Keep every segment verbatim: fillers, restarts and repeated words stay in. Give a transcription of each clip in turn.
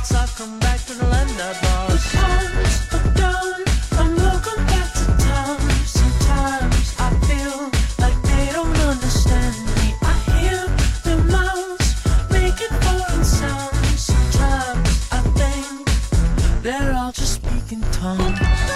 once I've come back to the land I lost. The times are done, I'm welcome back to town. Sometimes I feel like they don't understand me. I hear their mouths making foreign sounds. Sometimes I think they're all just speaking tongues.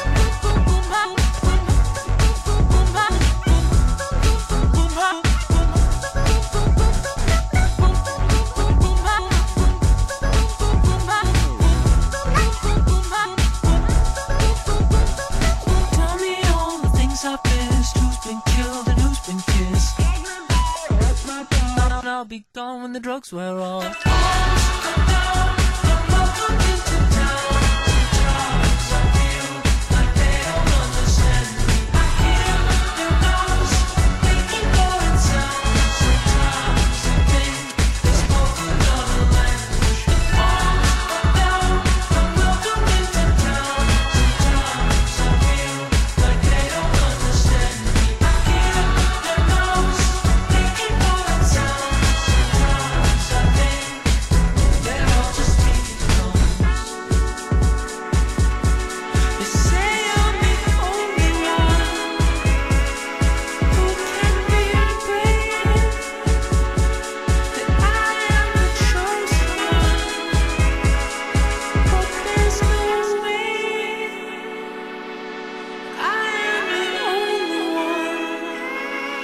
I'll be gone when the drugs wear off.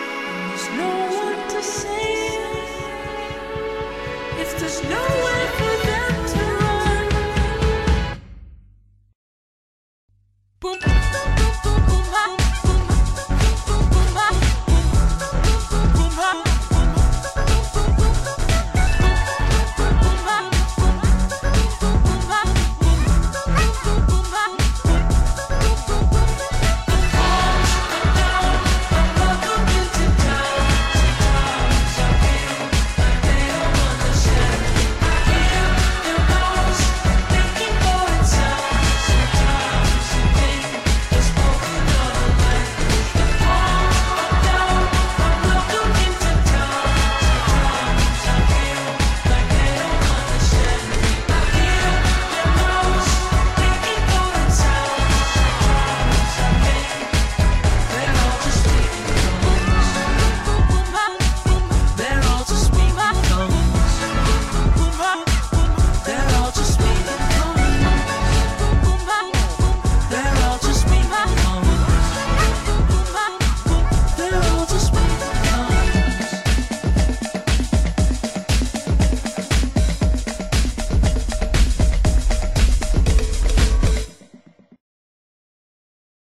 If there's no one for